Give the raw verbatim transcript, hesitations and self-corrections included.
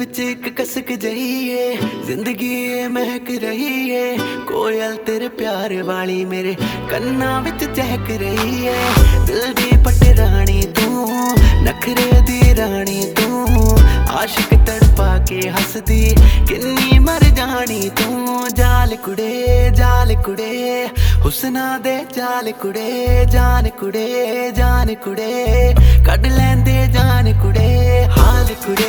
विच एक कसक जही है, जिंदगी ये महक रही है। कोयल तेरे प्यार वाली मेरे कन्ना विच चहक रही है। दिल दी पटरानी तू, नखरे दी रानी तू, आशिक तड़पा के हसदी किन्नी मर जानी तू। जाल कुड़े जाल कुड़े हुस्ना दे जाल कुड़े, जान कुड़े जान कुड़े कड लैंदे जान कुड़े। हाल कुड़े